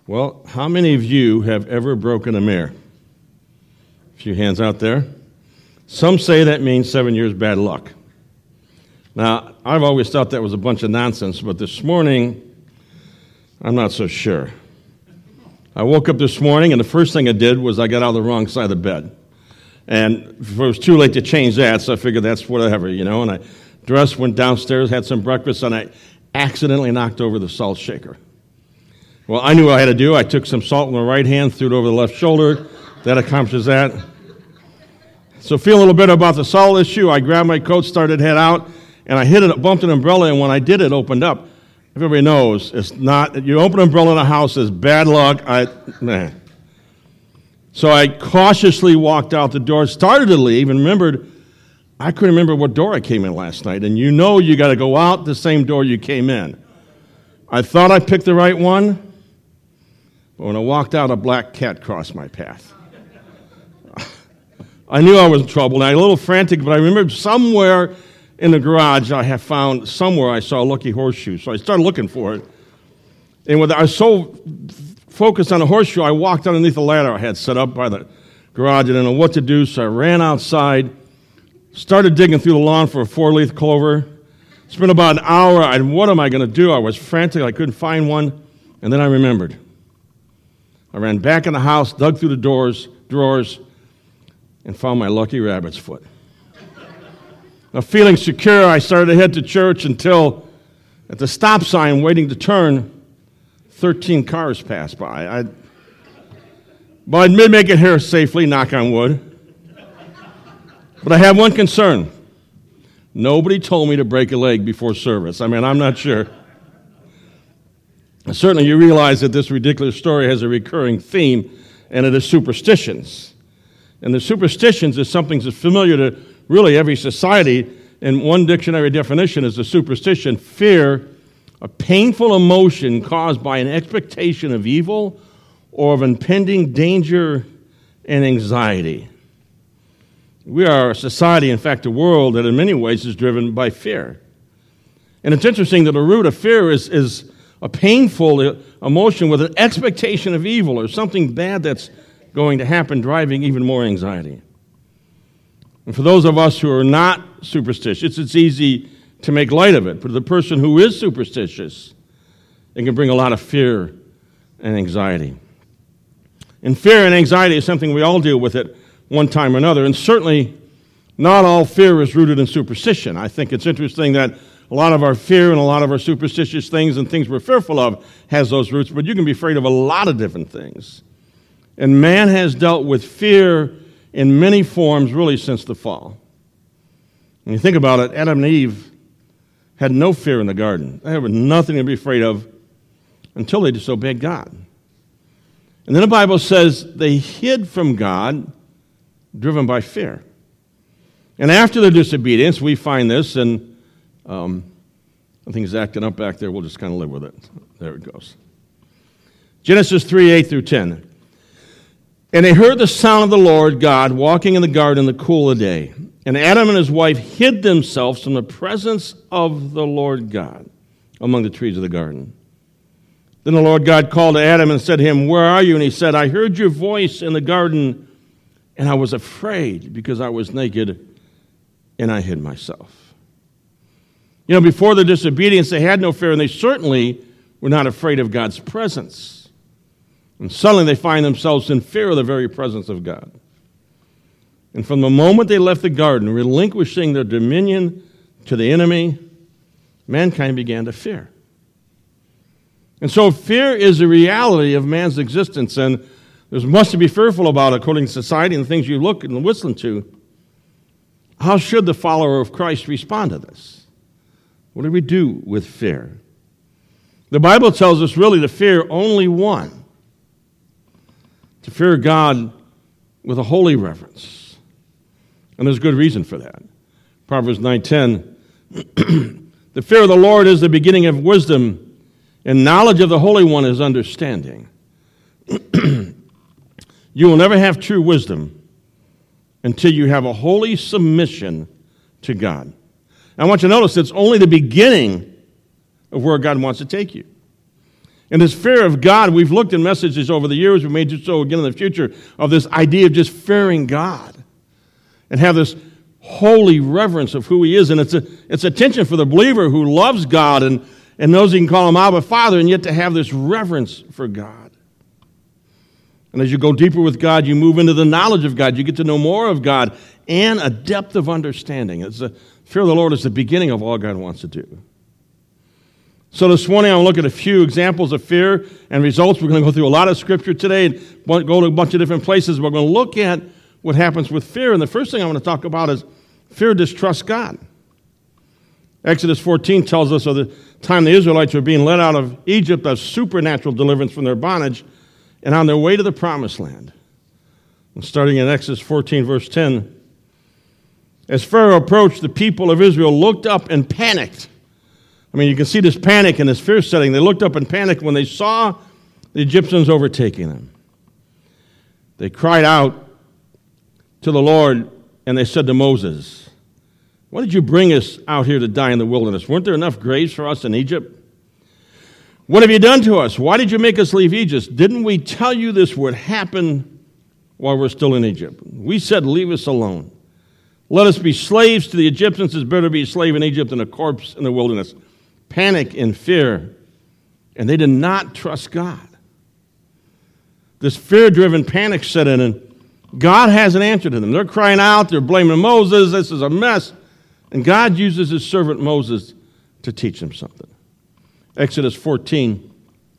Well, how many of you have ever broken a mirror? A few hands out there. Some say that means 7 years bad luck. Now, I've always thought that was a bunch of nonsense, but this morning, I'm not so sure. I woke up this morning, and the first thing I did was I got out of the wrong side of the bed. And it was too late to change that, so I figured that's whatever, and I dressed, went downstairs, had some breakfast, and I accidentally knocked over the salt shaker. Well, I knew what I had to do. I took some salt in my right hand, threw it over the left shoulder. That accomplishes that. So feeling a little bit about the salt issue, I grabbed my coat, started to head out, and I hit it, bumped an umbrella, and when I did, it opened up. Everybody knows it's not, you open an umbrella in a house, it's bad luck. So I cautiously walked out the door, started to leave, and remembered, I couldn't remember what door I came in last night. And you got to go out the same door you came in. I thought I picked the right one, but when I walked out, a black cat crossed my path. I knew I was in trouble, and I was a little frantic, but I remembered somewhere in the garage I saw a lucky horseshoe. So I started looking for it. And I was so focused on the horseshoe, I walked underneath the ladder I had set up by the garage. I didn't know what to do, so I ran outside, started digging through the lawn for a 4-leaf clover. Spent about an hour. What am I going to do? I was frantic. I couldn't find one. And then I remembered. I ran back in the house, dug through the drawers, and found my lucky rabbit's foot. Now, feeling secure, I started to head to church until at the stop sign, waiting to turn, 13 cars passed by. But I did make it here safely, knock on wood. But I had one concern. Nobody told me to break a leg before service. I'm not sure. Certainly you realize that this ridiculous story has a recurring theme, and it is superstitions. And the superstitions is something that's familiar to really every society, and one dictionary definition is a superstition, fear, a painful emotion caused by an expectation of evil or of impending danger and anxiety. We are a society, in fact, a world that in many ways is driven by fear. And it's interesting that the root of fear is a painful emotion with an expectation of evil or something bad that's going to happen, driving even more anxiety. And for those of us who are not superstitious, it's easy to make light of it. But the person who is superstitious, it can bring a lot of fear and anxiety. And fear and anxiety is something we all deal with at one time or another. And certainly not all fear is rooted in superstition. I think it's interesting that a lot of our fear and a lot of our superstitious things and things we're fearful of has those roots, but you can be afraid of a lot of different things. And man has dealt with fear in many forms really since the fall. When you think about it, Adam and Eve had no fear in the garden. They had nothing to be afraid of until they disobeyed God. And then the Bible says they hid from God, driven by fear. And after their disobedience, we find this, and I think it's acting up back there. We'll just kind of live with it. There it goes. Genesis 3:8 through 10. And they heard the sound of the Lord God walking in the garden in the cool of the day. And Adam and his wife hid themselves from the presence of the Lord God among the trees of the garden. Then the Lord God called to Adam and said to him, "Where are you?" And he said, "I heard your voice in the garden, and I was afraid because I was naked, and I hid myself." Before the disobedience, they had no fear, and they certainly were not afraid of God's presence. And suddenly they find themselves in fear of the very presence of God. And from the moment they left the garden, relinquishing their dominion to the enemy, mankind began to fear. And so fear is a reality of man's existence, and there's much to be fearful about according to society and the things you look and listen to. How should the follower of Christ respond to this? What do we do with fear? The Bible tells us really to fear only one. To fear God with a holy reverence. And there's good reason for that. Proverbs 9:10, the fear of the Lord is the beginning of wisdom, and knowledge of the Holy One is understanding. You will never have true wisdom until you have a holy submission to God. I want you to notice it's only the beginning of where God wants to take you. And this fear of God, we've looked in messages over the years, we may do so again in the future, of this idea of just fearing God and have this holy reverence of who He is. And it's a tension for the believer who loves God and knows he can call Him Abba, Father, and yet to have this reverence for God. And as you go deeper with God, you move into the knowledge of God. You get to know more of God and a depth of understanding. Fear of the Lord is the beginning of all God wants to do. So this morning, I'm going to look at a few examples of fear and results. We're going to go through a lot of Scripture today and go to a bunch of different places. We're going to look at what happens with fear. And the first thing I want to talk about is fear distrusts God. Exodus 14 tells us of the time the Israelites were being led out of Egypt, a supernatural deliverance from their bondage, and on their way to the promised land. And starting in Exodus 14, verse 10, as Pharaoh approached, the people of Israel looked up and panicked. I mean, you can see this panic and this fear setting. They looked up and panicked when they saw the Egyptians overtaking them. They cried out to the Lord, and they said to Moses, "Why did you bring us out here to die in the wilderness? Weren't there enough graves for us in Egypt? What have you done to us? Why did you make us leave Egypt? Didn't we tell you this would happen while we're still in Egypt? We said, leave us alone. Let us be slaves to the Egyptians. It's better to be a slave in Egypt than a corpse in the wilderness." Panic and fear, and they did not trust God. This fear-driven panic set in, and God has an answer to them. They're crying out, they're blaming Moses, this is a mess. And God uses His servant Moses to teach them something. Exodus 14,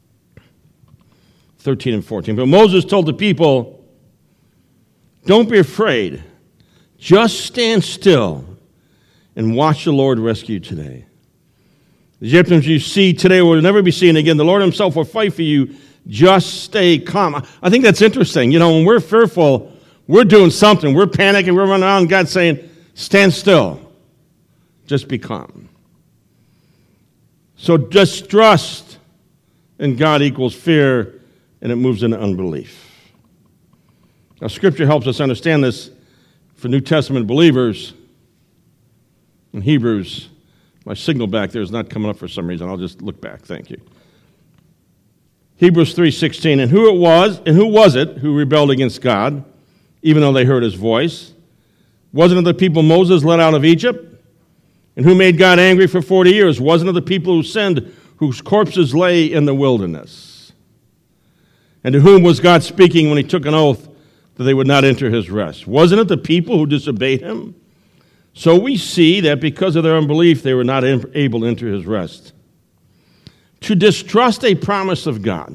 13 and 14. But Moses told the people, "Don't be afraid. Just stand still and watch the Lord rescue you today. The Egyptians you see today will never be seen again. The Lord Himself will fight for you. Just stay calm." I think that's interesting. You know, when we're fearful, we're doing something. We're panicking. We're running around. God's saying, stand still. Just be calm. So distrust in God equals fear, and it moves into unbelief. Now, Scripture helps us understand this for New Testament believers. In Hebrews, my signal back there is not coming up for some reason. I'll just look back. Thank you. Hebrews 3:16. And who was it who rebelled against God, even though they heard His voice? Wasn't it the people Moses led out of Egypt? And who made God angry for 40 years? Wasn't it the people who sinned, whose corpses lay in the wilderness? And to whom was God speaking when He took an oath that they would not enter His rest? Wasn't it the people who disobeyed Him? So we see that because of their unbelief, they were not able to enter His rest. To distrust a promise of God,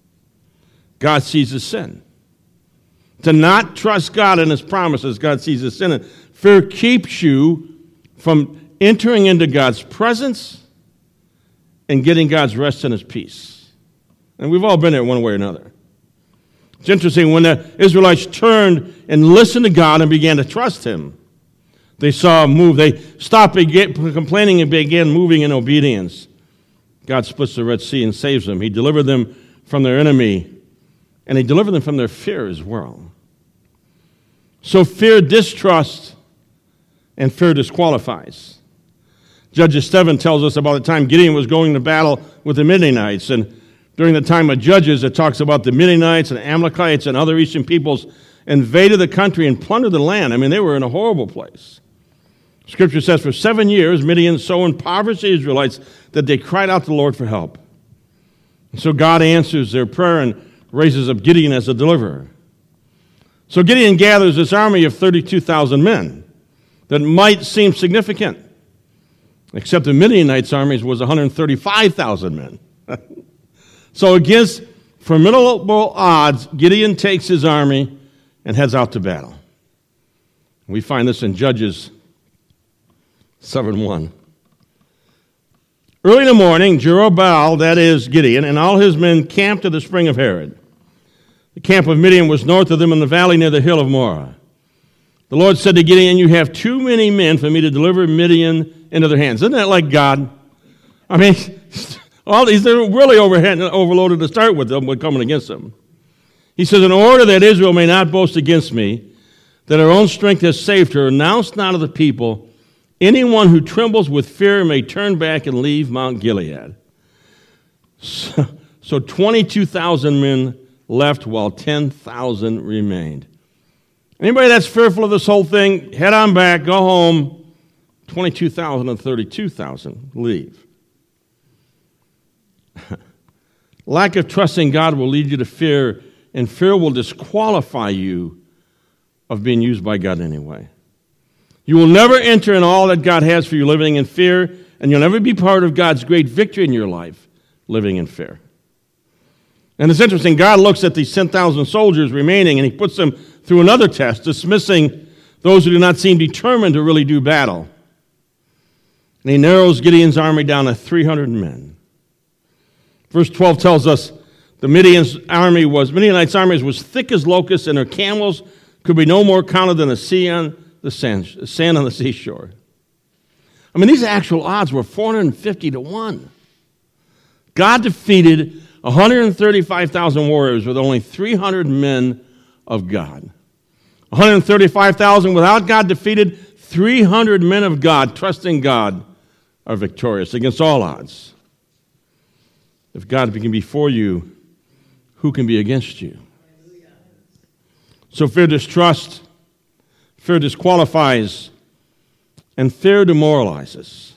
God sees as sin. To not trust God and His promises, God sees as sin. And fear keeps you from entering into God's presence and getting God's rest and His peace. And we've all been there one way or another. It's interesting, when the Israelites turned and listened to God and began to trust Him, they saw Him move. They stopped complaining and began moving in obedience. God splits the Red Sea and saves them. He delivered them from their enemy, and He delivered them from their fear as well. So fear distrusts, and fear disqualifies. Judges 7 tells us about the time Gideon was going to battle with the Midianites, and during the time of Judges, it talks about the Midianites and Amalekites and other eastern peoples invaded the country and plundered the land. I mean, they were in a horrible place. Scripture says, for 7 years, Midian so impoverished the Israelites that they cried out to the Lord for help. And so God answers their prayer and raises up Gideon as a deliverer. So Gideon gathers this army of 32,000 men that might seem significant, except the Midianites' armies was 135,000 men. So against formidable odds, Gideon takes his army and heads out to battle. We find this in Judges 7:1. Early in the morning, Jerubbaal, that is Gideon, and all his men camped at the spring of Harod. The camp of Midian was north of them in the valley near the hill of Moreh. The Lord said to Gideon, "You have too many men for me to deliver Midian into their hands." Isn't that like God? I mean, all these, they're really overloaded to start with them, with coming against them. He says, "In order that Israel may not boast against me, that her own strength has saved her, announce now to the people, anyone who trembles with fear may turn back and leave Mount Gilead." So So 22,000 men left while 10,000 remained. Anybody that's fearful of this whole thing, head on back, go home. 22,000 and 32,000 leave. Lack of trust in God will lead you to fear, and fear will disqualify you of being used by God anyway. You will never enter in all that God has for you living in fear, and you'll never be part of God's great victory in your life living in fear. And it's interesting, God looks at these 10,000 soldiers remaining, and he puts them through another test, dismissing those who do not seem determined to really do battle. And he narrows Gideon's army down to 300 men. Verse 12 tells us the Midianites' army was thick as locusts, and their camels could be no more counted than the sand on the seashore. I mean, these actual odds were 450 to 1. God defeated 135,000 warriors with only 300 men of God. 135,000 without God defeated, 300 men of God, trusting God, are victorious against all odds. If God can be for you, who can be against you? So fear distrusts, fear disqualifies, and fear demoralizes.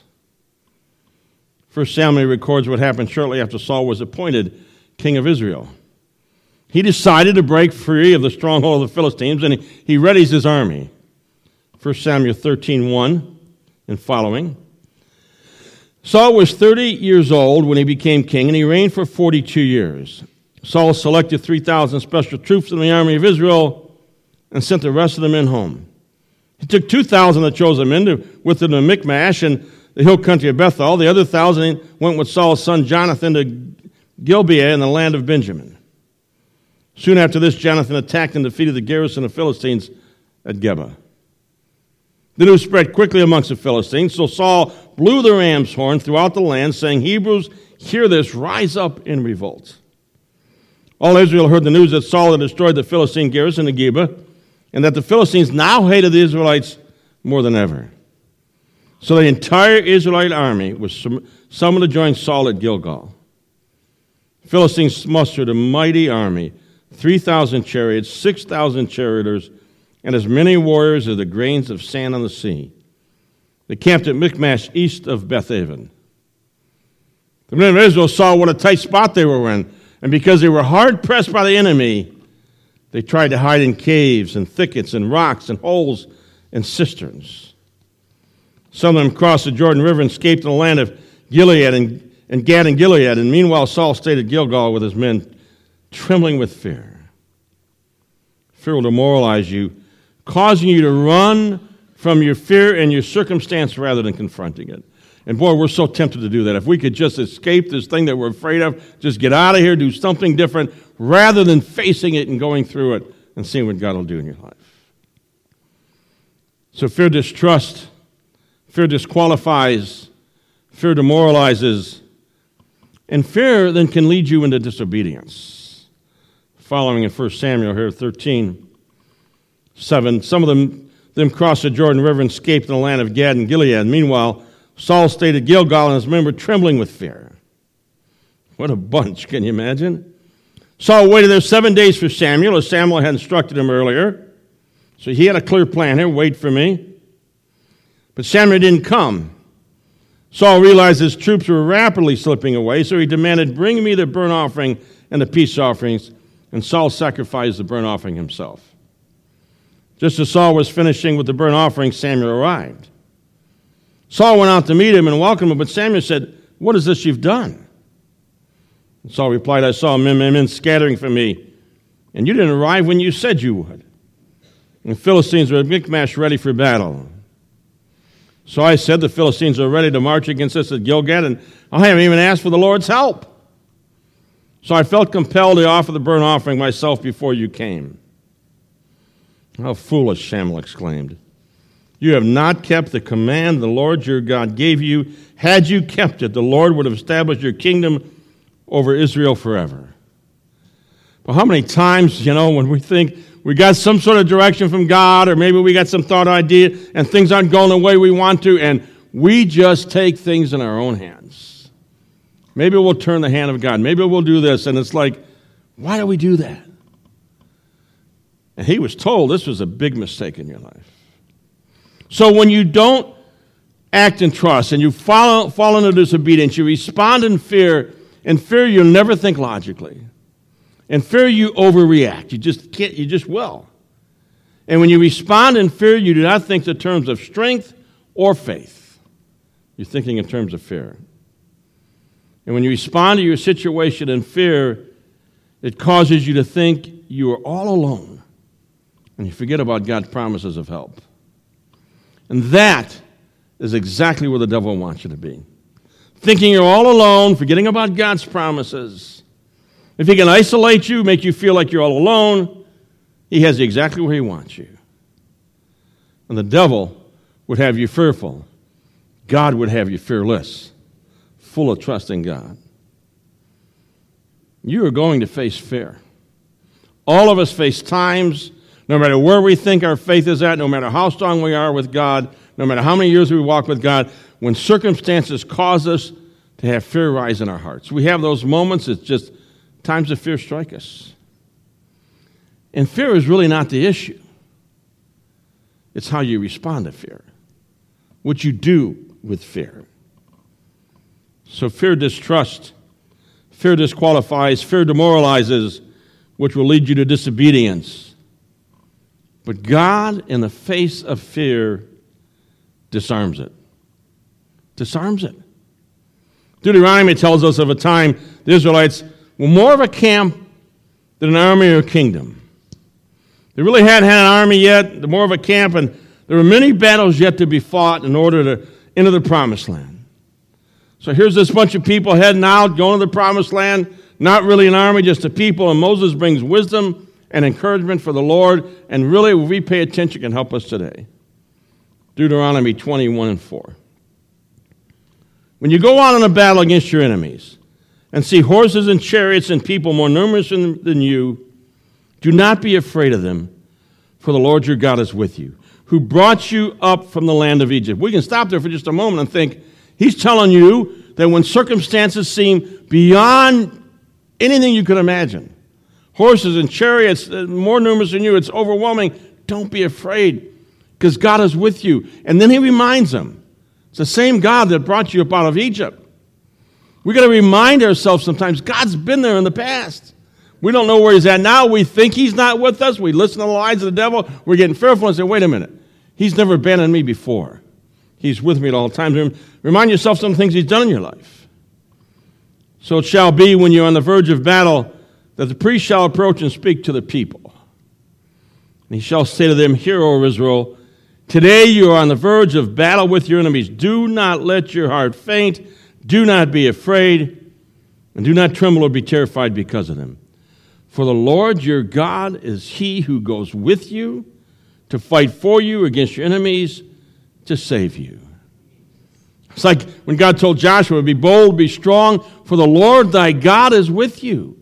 1 Samuel records what happened shortly after Saul was appointed king of Israel. He decided to break free of the stronghold of the Philistines, and he readies his army. 1 Samuel 13:1 and following. Saul was 30 years old when he became king, and he reigned for 42 years. Saul selected 3,000 special troops from the army of Israel and sent the rest of the men home. He took 2,000 of the chosen men with him to Michmash and the hill country of Bethel. The other 1,000 went with Saul's son Jonathan to Gibeah in the land of Benjamin. Soon after this, Jonathan attacked and defeated the garrison of Philistines at Geba. The news spread quickly amongst the Philistines, so Saul blew the ram's horn throughout the land, saying, "Hebrews, hear this, rise up in revolt." All Israel heard the news that Saul had destroyed the Philistine garrison at Geba, and that the Philistines now hated the Israelites more than ever. So the entire Israelite army was summoned to join Saul at Gilgal. The Philistines mustered a mighty army, 3,000 chariots, 6,000 charioteers, and as many warriors as the grains of sand on the sea. They camped at Michmash east of Bethaven. The men of Israel saw what a tight spot they were in, and because they were hard-pressed by the enemy, they tried to hide in caves and thickets and rocks and holes and cisterns. Some of them crossed the Jordan River and escaped to the land of Gilead and Gad and Gilead, and meanwhile Saul stayed at Gilgal with his men, trembling with fear. Fear will demoralize you, causing you to run from your fear and your circumstance rather than confronting it. And boy, we're so tempted to do that. If we could just escape this thing that we're afraid of, just get out of here, do something different, rather than facing it and going through it and seeing what God will do in your life. So fear distrusts, fear disqualifies, fear demoralizes, and fear then can lead you into disobedience. Following in 1 Samuel here, 13:7, some of them crossed the Jordan River and escaped in the land of Gad and Gilead. Meanwhile, Saul stayed at Gilgal and his men were trembling with fear. What a bunch, can you imagine? Saul waited there 7 days for Samuel, as Samuel had instructed him earlier. So he had a clear plan here, wait for me. But Samuel didn't come. Saul realized his troops were rapidly slipping away, so he demanded, "Bring me the burnt offering and the peace offerings," and Saul sacrificed the burnt offering himself. Just as Saul was finishing with the burnt offering, Samuel arrived. Saul went out to meet him and welcome him, but Samuel said, "What is this you've done?" And Saul replied, "I saw men scattering from me, and you didn't arrive when you said you would. And the Philistines were at Michmash ready for battle. So I said, the Philistines are ready to march against us at Gilgal, and I haven't even asked for the Lord's help. So I felt compelled to offer the burnt offering myself before you came." "How foolish," Samuel exclaimed. "You have not kept the command the Lord your God gave you. Had you kept it, the Lord would have established your kingdom over Israel forever." But how many times, when we think we got some sort of direction from God, or maybe we got some thought idea, and things aren't going the way we want to, and we just take things in our own hands. Maybe we'll turn the hand of God. Maybe we'll do this. And it's like, why do we do that? And he was told this was a big mistake in your life. So when you don't act in trust and you fall into disobedience, you respond in fear. In fear, you'll never think logically. In fear, you overreact. You just can't, you just will. And when you respond in fear, you do not think in terms of strength or faith. You're thinking in terms of fear. And when you respond to your situation in fear, it causes you to think you are all alone. And you forget about God's promises of help. And that is exactly where the devil wants you to be. Thinking you're all alone, forgetting about God's promises. If he can isolate you, make you feel like you're all alone, he has you exactly where he wants you. And the devil would have you fearful. God would have you fearless, full of trust in God. You are going to face fear. All of us face times, no matter where we think our faith is at, no matter how strong we are with God, no matter how many years we walk with God, when circumstances cause us to have fear rise in our hearts. We have those moments, it's just times of fear strike us. And fear is really not the issue. It's how you respond to fear, what you do with fear. So fear distrusts, fear disqualifies, fear demoralizes, which will lead you to disobedience. But God, in the face of fear, disarms it. Disarms it. Deuteronomy tells us of a time the Israelites were more of a camp than an army or a kingdom. They really hadn't had an army yet, they're more of a camp, and there were many battles yet to be fought in order to enter the promised land. So here's this bunch of people heading out, going to the promised land, not really an army, just a people, and Moses brings wisdom and encouragement for the Lord, and really, if we pay attention, can help us today. Deuteronomy 21:4. When you go out on a battle against your enemies and see horses and chariots and people more numerous than you, do not be afraid of them, for the Lord your God is with you, who brought you up from the land of Egypt. We can stop there for just a moment and think, he's telling you that when circumstances seem beyond anything you could imagine, horses and chariots more numerous than you, it's overwhelming, don't be afraid, because God is with you. And then he reminds them, it's the same God that brought you up out of Egypt. We've got to remind ourselves sometimes, God's been there in the past. We don't know where he's at now. We think he's not with us. We listen to the lies of the devil. We're getting fearful and say, wait a minute. He's never abandoned me before. He's with me at all times. Remind yourself some things he's done in your life. So it shall be when you're on the verge of battle that the priest shall approach and speak to the people. And he shall say to them, Hear, O Israel, today you are on the verge of battle with your enemies. Do not let your heart faint. Do not be afraid. And do not tremble or be terrified because of them. For the Lord your God is he who goes with you to fight for you against your enemies to save you. It's like when God told Joshua, be bold, be strong, for the Lord thy God is with you.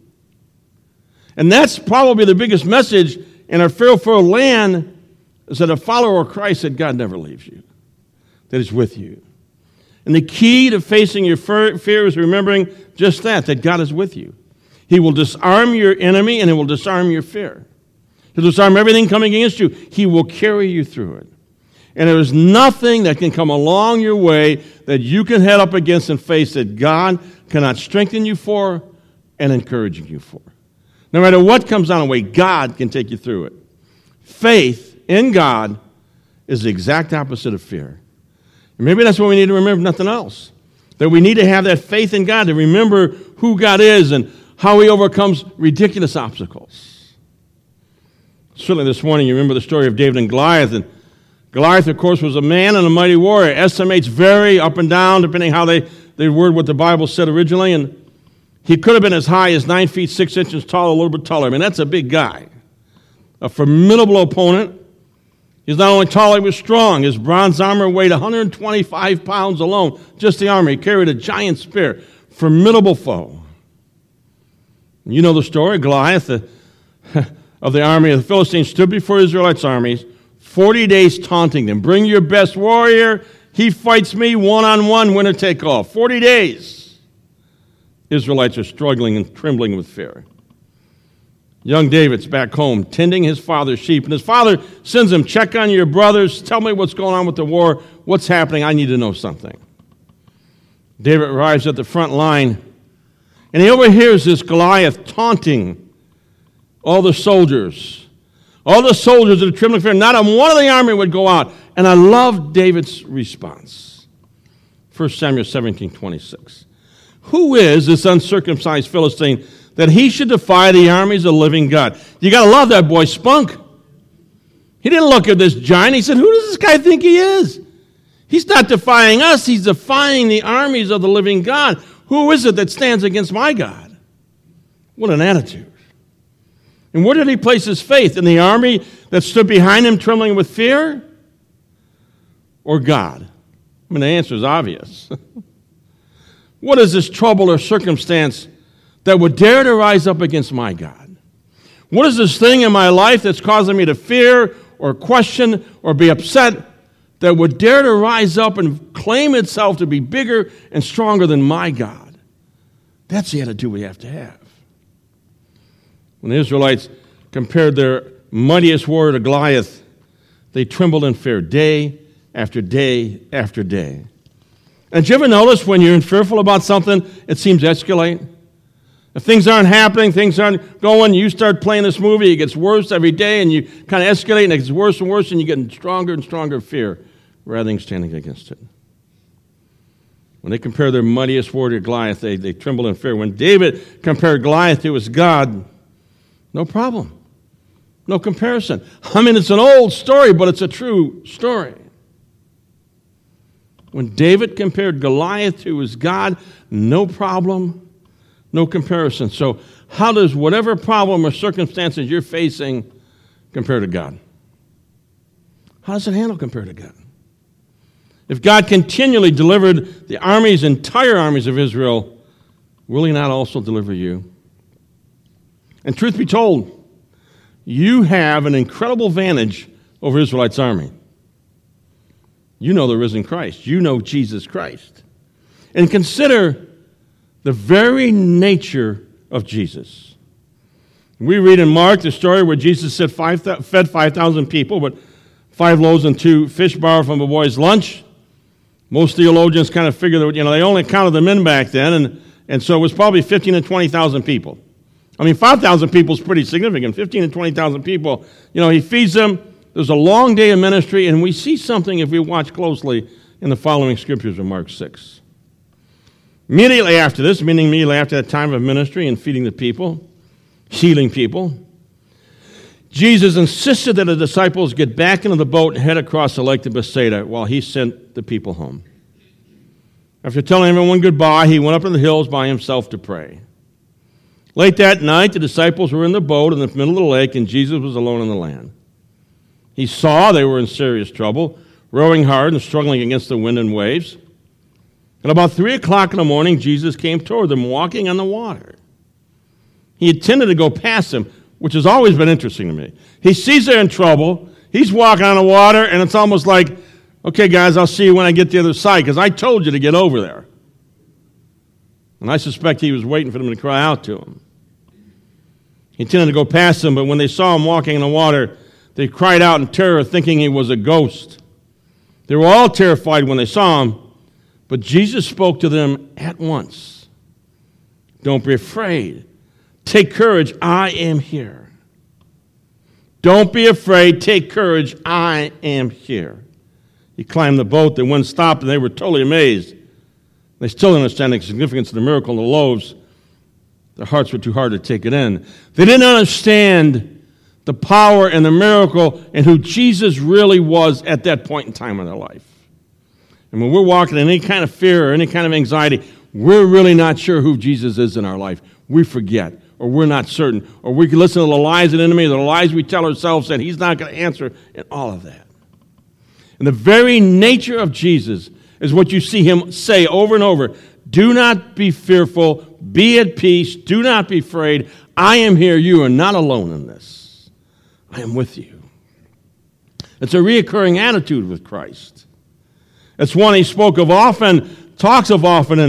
And that's probably the biggest message in our fearful land, is that a follower of Christ, that God never leaves you, that he's with you. And the key to facing your fear is remembering just that God is with you. He will disarm your enemy and he will disarm your fear. He'll disarm everything coming against you. He will carry you through it. And there is nothing that can come along your way that you can head up against and face that God cannot strengthen you for and encourage you for. No matter what comes on the way, God can take you through it. Faith in God is the exact opposite of fear. And maybe that's what we need to remember, nothing else. That we need to have that faith in God, to remember who God is and how he overcomes ridiculous obstacles. Certainly this morning you remember the story of David and Goliath. And Goliath, of course, was a man and a mighty warrior. Estimates vary up and down depending how they word what the Bible said originally. And he could have been as high as 9 feet 6 inches tall, a little bit taller. I mean, that's a big guy. A formidable opponent. He's not only tall, he was strong. His bronze armor weighed 125 pounds alone. Just the armor. He carried a giant spear. Formidable foe. You know the story. Goliath of the army of the Philistines stood before Israelites' armies, 40 days taunting them. Bring your best warrior. He fights me one-on-one, winner take all. 40 days. Israelites are struggling and trembling with fear. Young David's back home tending his father's sheep, and his father sends him, check on your brothers, tell me what's going on with the war, what's happening, I need to know something. David arrives at the front line, and he overhears this Goliath taunting all the soldiers. All the soldiers that are trembling with fear, not on one of the army would go out. And I love David's response. 1 Samuel 17:26. Who is this uncircumcised Philistine that he should defy the armies of the living God? You got to love that boy's spunk. He didn't look at this giant. He said, who does this guy think he is? He's not defying us. He's defying the armies of the living God. Who is it that stands against my God? What an attitude. And where did he place his faith? In the army that stood behind him trembling with fear? Or God? I mean, the answer is obvious. What is this trouble or circumstance that would dare to rise up against my God? What is this thing in my life that's causing me to fear or question or be upset that would dare to rise up and claim itself to be bigger and stronger than my God? That's the attitude we have to have. When the Israelites compared their mightiest warrior to Goliath, they trembled in fear day after day after day. And did you ever notice when you're fearful about something, it seems to escalate? If things aren't happening, things aren't going, you start playing this movie, it gets worse every day, and you kind of escalate, and it gets worse and worse, and you get in stronger and stronger fear rather than standing against it. When they compared their mightiest warrior to Goliath, they trembled in fear. When David compared Goliath to his God, no problem. No comparison. I mean, it's an old story, but it's a true story. When David compared Goliath to his God, no problem, no comparison. So how does whatever problem or circumstances you're facing compare to God? How does it handle compared to God? If God continually delivered the entire armies of Israel, will he not also deliver you? And truth be told, you have an incredible advantage over Israelites' army. You know the risen Christ. You know Jesus Christ. And consider the very nature of Jesus. We read in Mark the story where Jesus fed 5,000 people, but 5 loaves and 2 fish borrowed from a boy's lunch. Most theologians kind of figure that, they only counted the men back then, and so it was probably 15,000 to 20,000 people. I mean, 5,000 people is pretty significant. 15,000 to 20,000 people. He feeds them. There's a long day of ministry, and we see something if we watch closely in the following scriptures of Mark 6. Immediately after this, meaning immediately after that time of ministry and feeding the people, healing people, Jesus insisted that the disciples get back into the boat and head across the lake to Bethsaida while he sent the people home. After telling everyone goodbye, he went up in the hills by himself to pray. Late that night, the disciples were in the boat in the middle of the lake, and Jesus was alone on the land. He saw they were in serious trouble, rowing hard and struggling against the wind and waves. And about 3 o'clock in the morning, Jesus came toward them, walking on the water. He intended to go past them, which has always been interesting to me. He sees they're in trouble. He's walking on the water, and it's almost like, okay, guys, I'll see you when I get to the other side, because I told you to get over there. And I suspect he was waiting for them to cry out to him. He intended to go past them, but when they saw him walking in the water, they cried out in terror, thinking he was a ghost. They were all terrified when they saw him, but Jesus spoke to them at once. Don't be afraid. Take courage. I am here. Don't be afraid. Take courage. I am here. He climbed the boat. The wind stopped, and they were totally amazed. They still didn't understand the significance of the miracle in the loaves. Their hearts were too hard to take it in. They didn't understand the power and the miracle and who Jesus really was at that point in time in their life. And when we're walking in any kind of fear or any kind of anxiety, we're really not sure who Jesus is in our life. We forget, or we're not certain, or we can listen to the lies of the enemy, the lies we tell ourselves that he's not going to answer, and all of that. And the very nature of Jesus is what you see him say over and over. Do not be fearful. Be at peace. Do not be afraid. I am here. You are not alone in this. I am with you. It's a reoccurring attitude with Christ. It's one he spoke of often, talks of often, and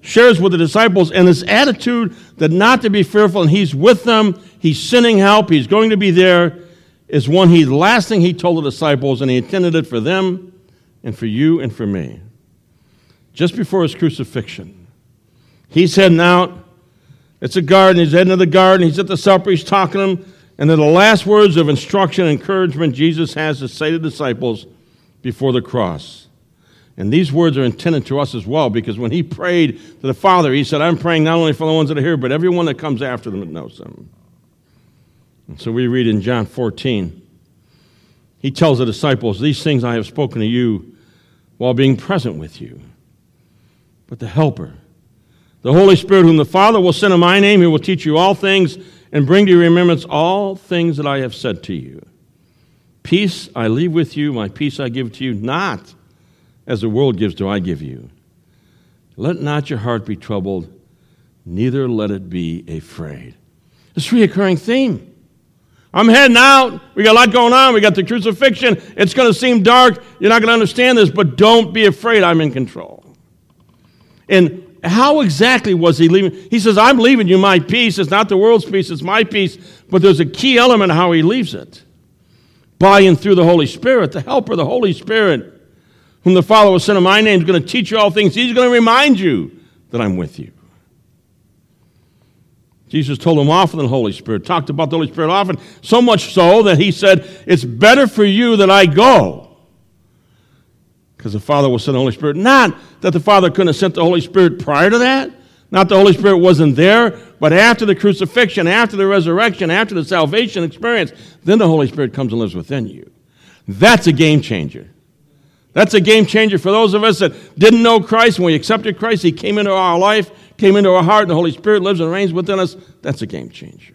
shares with the disciples, and this attitude that not to be fearful, and he's with them, he's sending help, he's going to be there, is one last thing he told the disciples, and he intended it for them and for you and for me. Just before his crucifixion, he's heading out. It's a garden. He's heading to the garden. He's at the supper. He's talking to them. And then the last words of instruction and encouragement Jesus has to say to the disciples before the cross. And these words are intended to us as well, because when he prayed to the Father, he said, I'm praying not only for the ones that are here, but everyone that comes after them that knows them. And so we read in John 14, he tells the disciples, these things I have spoken to you while being present with you. But the Helper, the Holy Spirit, whom the Father will send in my name, he will teach you all things and bring to your remembrance all things that I have said to you. Peace I leave with you, my peace I give to you, not as the world gives do I give you. Let not your heart be troubled, neither let it be afraid. It's a reoccurring theme. I'm heading out. We got a lot going on. We got the crucifixion. It's going to seem dark. You're not going to understand this, but don't be afraid. I'm in control. And how exactly was he leaving? He says, I'm leaving you my peace. It's not the world's peace, it's my peace. But there's a key element of how he leaves it. By and through the Holy Spirit, the Helper, the Holy Spirit, whom the Father will send in my name, is going to teach you all things. He's going to remind you that I'm with you. Jesus told him often the Holy Spirit, talked about the Holy Spirit often, so much so that he said, it's better for you that I go, because the Father will send the Holy Spirit. Not that the Father couldn't have sent the Holy Spirit prior to that, not the Holy Spirit wasn't there, but after the crucifixion, after the resurrection, after the salvation experience, then the Holy Spirit comes and lives within you. That's a game changer. That's a game changer for those of us that didn't know Christ. When we accepted Christ, he came into our life, came into our heart, and the Holy Spirit lives and reigns within us. That's a game changer.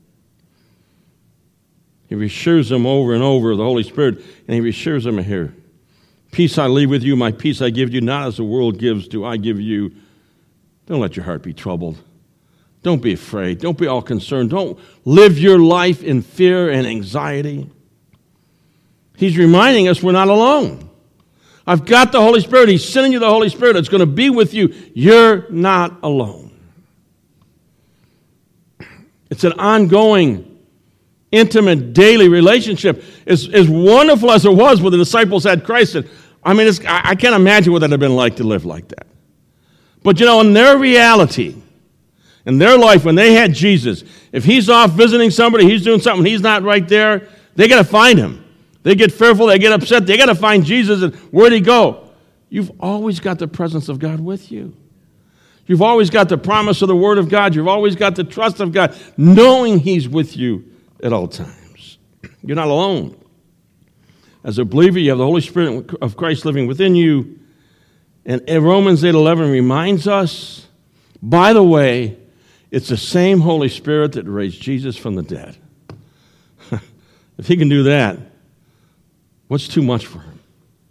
He reassures them over and over, the Holy Spirit, and he reassures them here. Peace I leave with you, my peace I give you, not as the world gives do I give you. Don't let your heart be troubled. Don't be afraid. Don't be all concerned. Don't live your life in fear and anxiety. He's reminding us we're not alone. I've got the Holy Spirit. He's sending you the Holy Spirit. It's going to be with you. You're not alone. It's an ongoing, intimate, daily relationship. As wonderful as it was when the disciples had Christ, I can't imagine what that would have been like to live like that. But in their reality, in their life, when they had Jesus, if he's off visiting somebody, he's doing something, he's not right there, they got to find him. They get fearful, they get upset, they got to find Jesus, and where'd he go? You've always got the presence of God with you. You've always got the promise of the Word of God. You've always got the trust of God, knowing he's with you at all times. You're not alone. As a believer, you have the Holy Spirit of Christ living within you. And Romans 8:11 reminds us, by the way, it's the same Holy Spirit that raised Jesus from the dead. If he can do that, what's too much for him?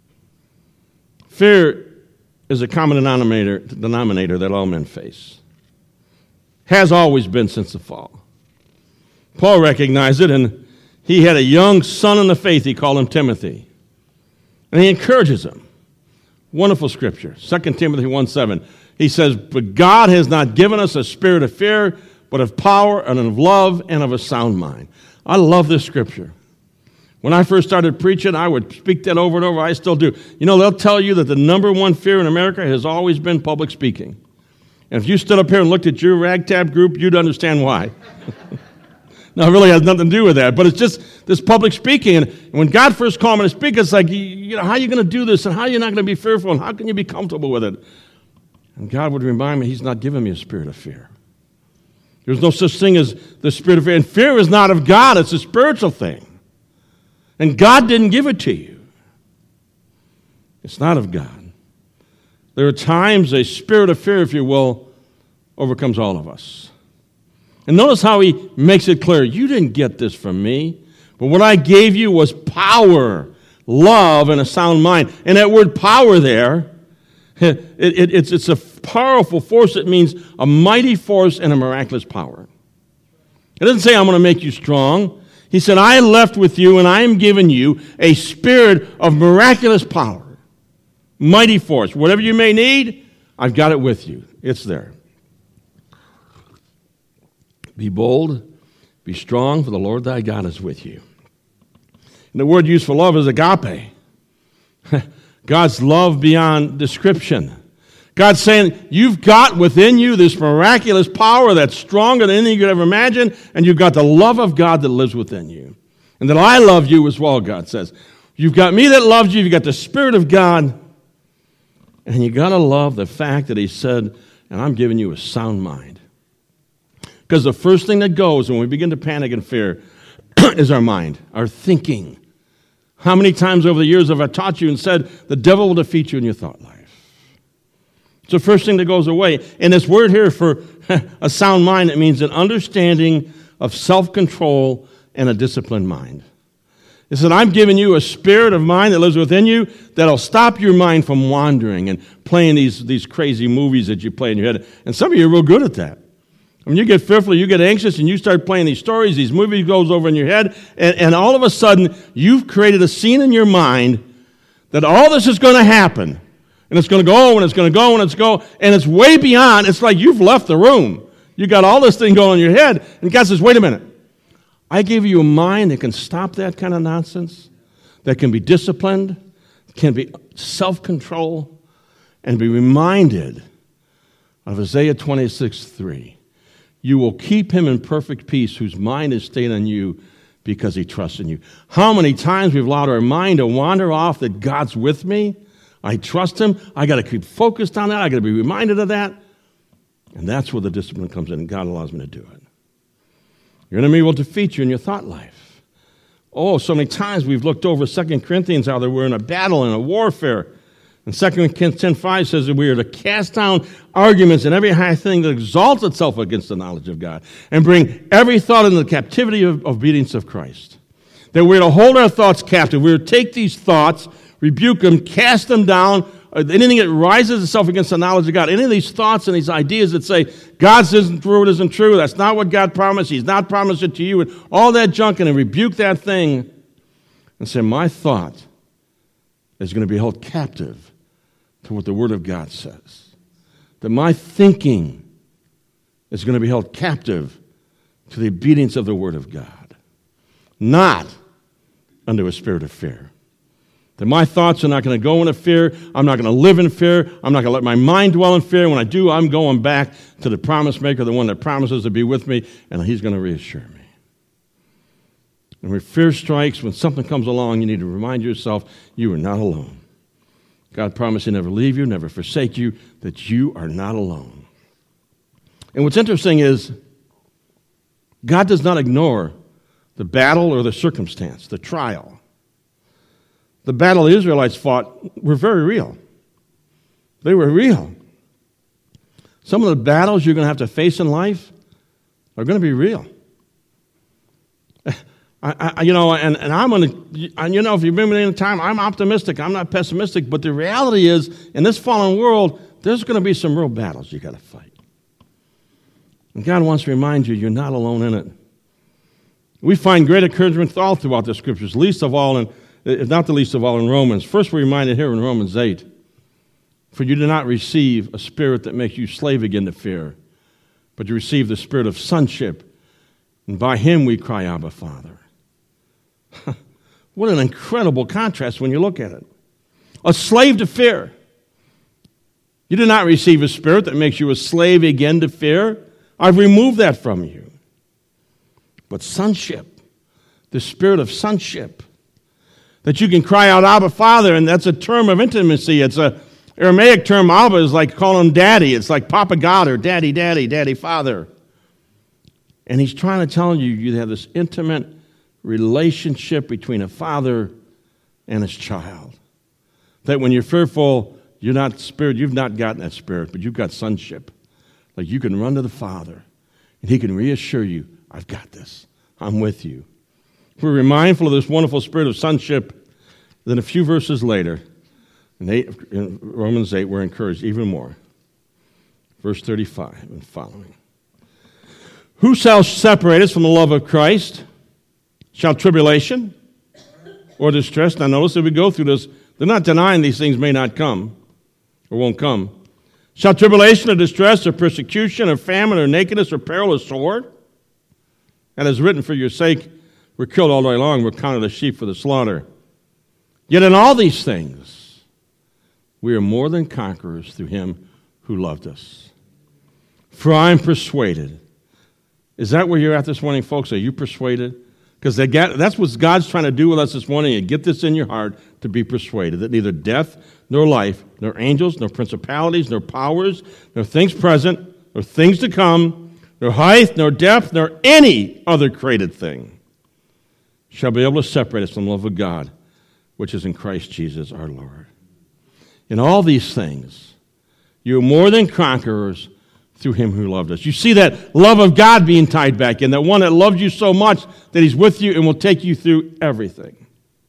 Fear is a common denominator that all men face. Has always been since the fall. Paul recognized it, and he had a young son in the faith. He called him Timothy. And he encourages him. Wonderful scripture. 2 Timothy 1:7. He says, but God has not given us a spirit of fear, but of power and of love and of a sound mind. I love this scripture. When I first started preaching, I would speak that over and over. I still do. They'll tell you that the number one fear in America has always been public speaking. And if you stood up here and looked at your ragtag group, you'd understand why. Now, it really has nothing to do with that, but it's just this public speaking. And when God first called me to speak, it's like, how are you going to do this? And how are you not going to be fearful? And how can you be comfortable with it? And God would remind me, he's not given me a spirit of fear. There's no such thing as the spirit of fear. And fear is not of God. It's a spiritual thing. And God didn't give it to you. It's not of God. There are times a spirit of fear, if you will, overcomes all of us. And notice how he makes it clear, you didn't get this from me, but what I gave you was power, love, and a sound mind. And that word power there, it's a powerful force. It means a mighty force and a miraculous power. It doesn't say I'm going to make you strong. He said, I left with you and I am giving you a spirit of miraculous power, mighty force. Whatever you may need, I've got it with you. It's there. Be bold, be strong, for the Lord thy God is with you. And the word used for love is agape. God's love beyond description. God's saying, you've got within you this miraculous power that's stronger than anything you could ever imagine, and you've got the love of God that lives within you. And that I love you as well, God says. You've got me that loves you, you've got the Spirit of God, and you got to love the fact that he said, and I'm giving you a sound mind. Because the first thing that goes when we begin to panic and fear is our mind, our thinking. How many times over the years have I taught you and said, the devil will defeat you in your thought life? It's the first thing that goes away. And this word here for a sound mind, it means an understanding of self-control and a disciplined mind. It said, I'm giving you a spirit of mind that lives within you that'll stop your mind from wandering and playing these crazy movies that you play in your head. And some of you are real good at that. When you get fearful, you get anxious, and you start playing these stories, these movies goes over in your head, and all of a sudden, you've created a scene in your mind that all this is going to happen. And it's going to go, and it's going to go, and it's go, and it's way beyond. It's like you've left the room. You got all this thing going in your head, and God says, wait a minute. I gave you a mind that can stop that kind of nonsense, that can be disciplined, can be self-control, and be reminded of Isaiah 26:3. You will keep him in perfect peace whose mind is stayed on you because he trusts in you. How many times we've allowed our mind to wander off that God's with me? I trust him. I got to keep focused on that. I got to be reminded of that. And that's where the discipline comes in, and God allows me to do it. Your enemy will defeat you in your thought life. Oh, so many times we've looked over 2 Corinthians, how that we're in a battle and a warfare. And 2 Corinthians 10:5 says that we are to cast down arguments and every high thing that exalts itself against the knowledge of God and bring every thought into the captivity of obedience of Christ. That we're to hold our thoughts captive. We're to take these thoughts, rebuke them, cast them down. Anything that rises itself against the knowledge of God, any of these thoughts and these ideas that say, God's isn't true, it isn't true, that's not what God promised, he's not promised it to you, and all that junk, and then rebuke that thing and say, my thought is going to be held captive to what the Word of God says. That my thinking is going to be held captive to the obedience of the Word of God, not under a spirit of fear. That my thoughts are not going to go into fear. I'm not going to live in fear. I'm not going to let my mind dwell in fear. When I do, I'm going back to the promise maker, the one that promises to be with me, and he's going to reassure me. And when fear strikes, when something comes along, you need to remind yourself you are not alone. God promised to never leave you, never forsake you, that you are not alone. And what's interesting is God does not ignore the battle or the circumstance, the trial. The battle the Israelites fought were very real. They were real. Some of the battles you're going to have to face in life are going to be real. I'm going to, if you've been with me any time, I'm optimistic. I'm not pessimistic. But the reality is, in this fallen world, there's going to be some real battles you got to fight. And God wants to remind you, you're not alone in it. We find great encouragement all throughout the Scriptures, least of all not the least of all in Romans. First, we're reminded here in Romans 8, for you did not receive a spirit that makes you slave again to fear, but you received the spirit of sonship, and by him we cry, Abba, Father. What an incredible contrast when you look at it. A slave to fear. You did not receive a spirit that makes you a slave again to fear. I've removed that from you. But sonship, the spirit of sonship, that you can cry out, Abba, Father, and that's a term of intimacy. It's an Aramaic term. Abba is like calling him Daddy. It's like Papa God or Daddy, Daddy, Daddy, Father. And he's trying to tell you have this intimate relationship between a father and his child. That when you're fearful, you've not gotten that spirit, but you've got sonship. Like you can run to the Father, and he can reassure you, I've got this. I'm with you. We're mindful of this wonderful spirit of sonship. Then a few verses later, in Romans 8, we're encouraged even more. Verse 35 and following. Who shall separate us from the love of Christ? Shall tribulation or distress? Now notice that we go through this. They're not denying these things may not come or won't come. Shall tribulation or distress or persecution or famine or nakedness or peril or sword? And as written, for your sake, we're killed all day long, we're counted as sheep for the slaughter. Yet in all these things, we are more than conquerors through him who loved us. For I am persuaded. Is that where you're at this morning, folks? Are you persuaded? Because that's what God's trying to do with us this morning. You get this in your heart to be persuaded that neither death nor life, nor angels, nor principalities, nor powers, nor things present, nor things to come, nor height, nor depth, nor any other created thing shall be able to separate us from the love of God, which is in Christ Jesus our Lord. In all these things, you are more than conquerors through him who loved us. You see that love of God being tied back in, that one that loves you so much that he's with you and will take you through everything.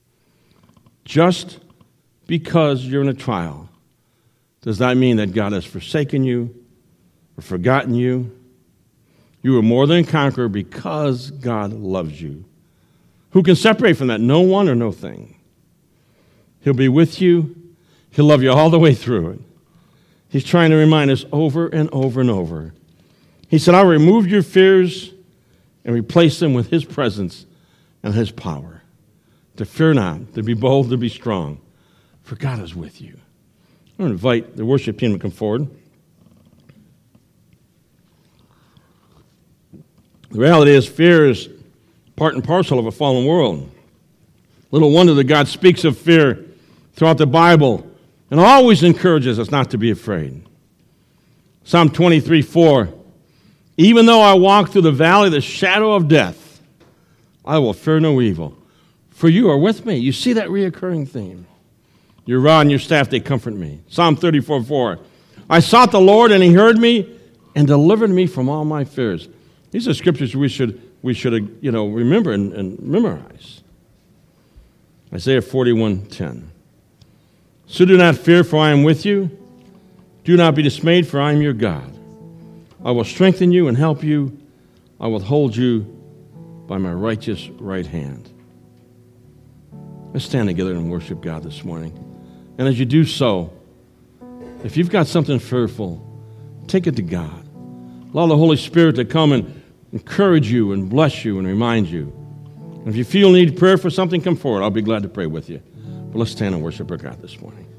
Just because you're in a trial does not mean that God has forsaken you or forgotten you. You are more than a conqueror because God loves you. Who can separate from that? No one or no thing. He'll be with you. He'll love you all the way through it. He's trying to remind us over and over and over. He said, I'll remove your fears and replace them with his presence and his power. To fear not, to be bold, to be strong, for God is with you. I'm going to invite the worship team to come forward. The reality is fear is part and parcel of a fallen world. Little wonder that God speaks of fear throughout the Bible and always encourages us not to be afraid. Psalm 23:4, even though I walk through the valley of the shadow of death, I will fear no evil, for you are with me. You see that reoccurring theme. Your rod and your staff, they comfort me. Psalm 34:4, I sought the Lord, and he heard me and delivered me from all my fears. These are scriptures we should remember and memorize. Isaiah 41:10. So do not fear, for I am with you. Do not be dismayed, for I am your God. I will strengthen you and help you. I will hold you by my righteous right hand. Let's stand together and worship God this morning. And as you do so, if you've got something fearful, take it to God. Allow the Holy Spirit to come and encourage you and bless you and remind you. And if you feel you need prayer for something, come forward. I'll be glad to pray with you. But let's stand and worship our God this morning.